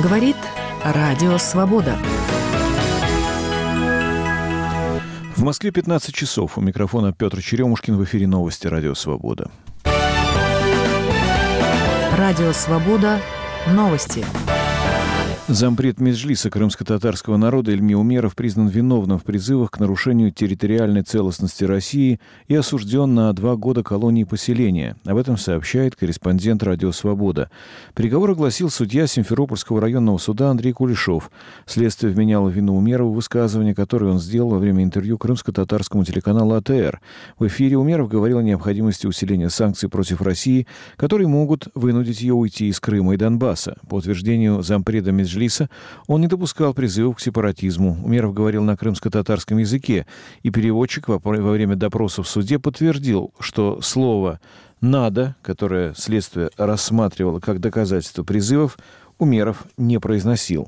Говорит Радио Свобода. В Москве 15 часов. У микрофона Петр Черемушкин. В эфире новости Радио Свобода. Радио Свобода. Новости. Зампред Меджлиса крымско-татарского народа Ильми Умеров признан виновным в призывах к нарушению территориальной целостности России и осужден на 2 года колонии поселения. Об этом сообщает корреспондент Радио Свобода. Приговор огласил судья Симферопольского районного суда Андрей Кулешов. Следствие вменяло вину Умерову в высказывание, которое он сделал во время интервью крымско-татарскому телеканалу АТР. В эфире Умеров говорил о необходимости усиления санкций против России, которые могут вынудить ее уйти из Крыма и Донбасса. По утверждению зампреда Меджлиса, он не допускал призывов к сепаратизму. Умеров говорил на крымско-татарском языке, и переводчик во время допроса в суде подтвердил, что слово «надо», которое следствие рассматривало как доказательство призывов, Умеров не произносил.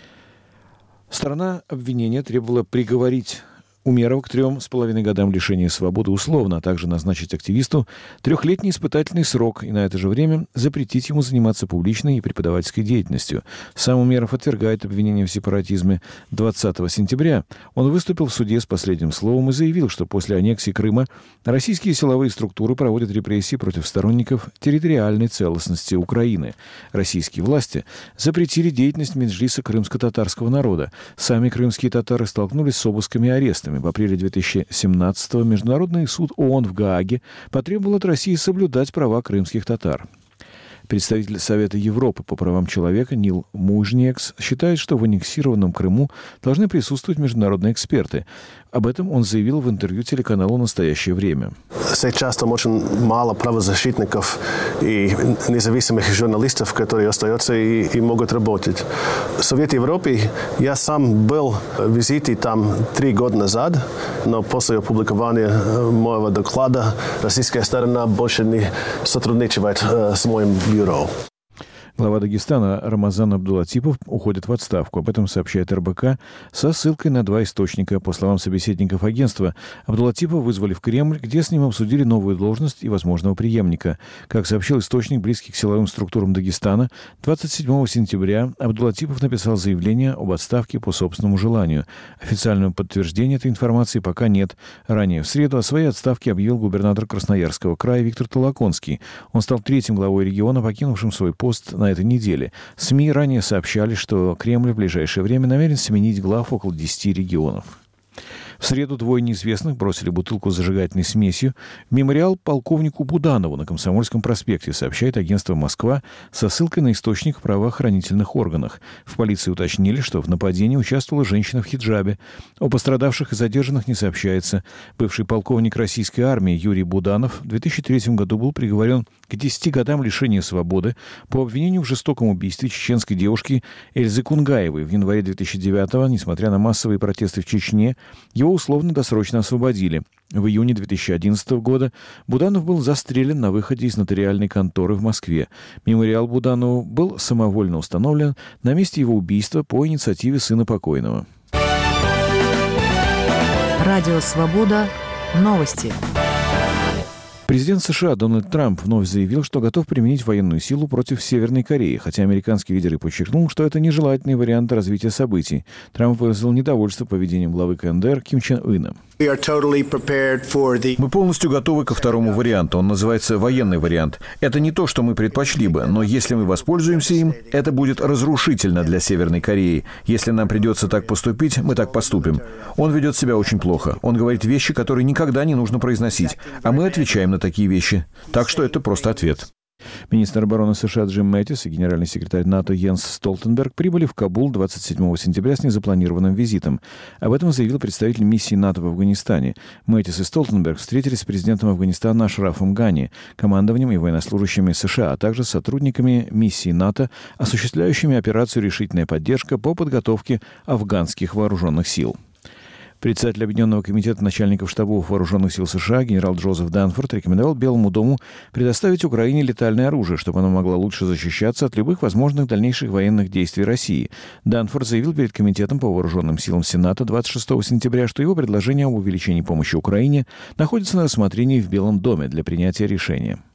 Сторона обвинения требовала приговорить Умерова к 3,5 годам лишения свободы условно, а также назначить активисту 3-летний испытательный срок и на это же время запретить ему заниматься публичной и преподавательской деятельностью. Сам Умеров отвергает обвинение в сепаратизме. 20 сентября он выступил в суде с последним словом и заявил, что после аннексии Крыма российские силовые структуры проводят репрессии против сторонников территориальной целостности Украины. Российские власти запретили деятельность Меджлиса крымско-татарского народа. Сами крымские татары столкнулись с обысками и арестами. В апреле 2017-го Международный суд ООН в Гааге потребовал от России соблюдать права крымских татар. Представитель Совета Европы по правам человека Нил Мужниекс считает, что в аннексированном Крыму должны присутствовать международные эксперты. Об этом он заявил в интервью телеканалу «Настоящее время». Сейчас там очень мало правозащитников и независимых журналистов, которые остаются и могут работать. В Совете Европы я сам был в визите там 3 года назад, но после опубликования моего доклада российская сторона больше не сотрудничает с моим бюро. Глава Дагестана Рамазан Абдулатипов уходит в отставку. Об этом сообщает РБК со ссылкой на 2 источника. По словам собеседников агентства, Абдулатипова вызвали в Кремль, где с ним обсудили новую должность и возможного преемника. Как сообщил источник, близкий к силовым структурам Дагестана, 27 сентября Абдулатипов написал заявление об отставке по собственному желанию. Официального подтверждения этой информации пока нет. Ранее в среду о своей отставке объявил губернатор Красноярского края Виктор Толоконский. Он стал 3-м главой региона, покинувшим свой пост на этой неделе. СМИ ранее сообщали, что Кремль в ближайшее время намерен сменить глав около 10 регионов. В среду 2 неизвестных бросили бутылку с зажигательной смесью в мемориал полковнику Буданову на Комсомольском проспекте, сообщает агентство «Москва» со ссылкой на источник в правоохранительных органах. В полиции уточнили, что в нападении участвовала женщина в хиджабе. О пострадавших и задержанных не сообщается. Бывший полковник российской армии Юрий Буданов в 2003 году был приговорен к 10 годам лишения свободы по обвинению в жестоком убийстве чеченской девушки Эльзы Кунгаевой. В январе 2009-го, несмотря на массовые протесты в Чечне, его условно-досрочно освободили. В июне 2011 года Буданов был застрелен на выходе из нотариальной конторы в Москве. Мемориал Буданову был самовольно установлен на месте его убийства по инициативе сына покойного. Радио Свобода. Новости. Президент США Дональд Трамп вновь заявил, что готов применить военную силу против Северной Кореи, хотя американский лидер и подчеркнул, что это нежелательный вариант развития событий. Трамп выразил недовольство поведением главы КНДР Ким Чен Ына. Мы полностью готовы ко второму варианту. Он называется военный вариант. Это не то, что мы предпочли бы, но если мы воспользуемся им, это будет разрушительно для Северной Кореи. Если нам придется так поступить, мы так поступим. Он ведет себя очень плохо. Он говорит вещи, которые никогда не нужно произносить. А мы отвечаем на такие вещи. Так что это просто ответ. Министр обороны США Джим Мэттис и генеральный секретарь НАТО Йенс Столтенберг прибыли в Кабул 27 сентября с незапланированным визитом. Об этом заявил представитель миссии НАТО в Афганистане. Мэттис и Столтенберг встретились с президентом Афганистана Ашрафом Гани, командованием и военнослужащими США, а также с сотрудниками миссии НАТО, осуществляющими операцию «Решительная поддержка» по подготовке афганских вооруженных сил. Председатель Объединенного комитета начальников штабов вооруженных сил США генерал Джозеф Данфорд рекомендовал Белому дому предоставить Украине летальное оружие, чтобы она могла лучше защищаться от любых возможных дальнейших военных действий России. Данфорд заявил перед Комитетом по вооруженным силам Сената 26 сентября, что его предложение об увеличении помощи Украине находится на рассмотрении в Белом доме для принятия решения.